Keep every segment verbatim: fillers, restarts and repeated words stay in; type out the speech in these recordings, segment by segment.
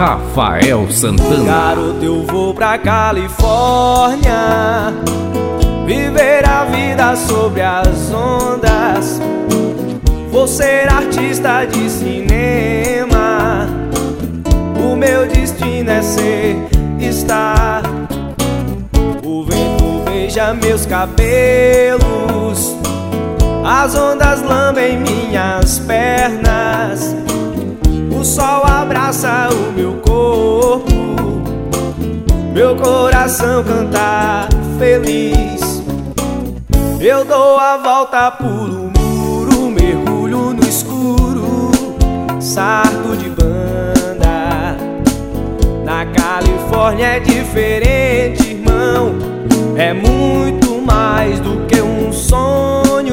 Rafael Santana. Garoto, eu vou pra Califórnia viver a vida sobre as ondas. Vou ser artista de cinema. O meu destino é ser, estar. O vento beija meus cabelos, as ondas lambem minhas pernas. O sol abraça o meu corpo, meu coração canta feliz. Eu dou a volta, pulo o muro, mergulho no escuro, sarto de banda. Na Califórnia é diferente, irmão, é muito mais do que um sonho.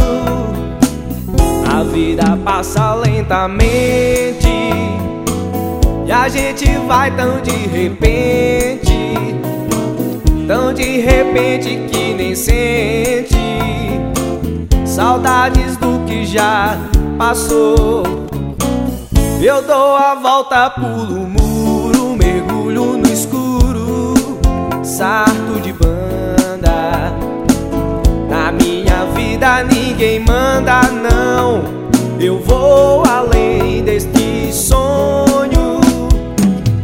A vida passa lentamente e a gente vai tão de repente, tão de repente que nem sente saudades do que já passou. Eu dou a volta, pulo o muro, mergulho no escuro, sarto de banda. Na minha vida ninguém manda, não. Eu vou